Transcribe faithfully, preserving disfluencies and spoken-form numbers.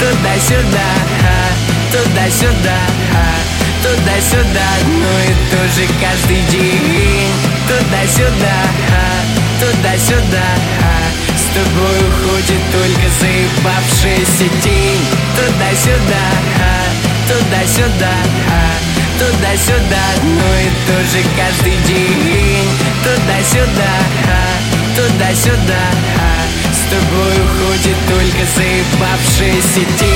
туда-сюда, туда-сюда, туда-сюда, ну и тоже каждый день. Туда-сюда, туда-сюда, с тобой уходит только заебавшаяся тень. Туда-сюда, туда-сюда, туда-сюда, ну и тоже каждый день. Туда-сюда, туда-сюда, с тобой уходит только заебавшаяся тень.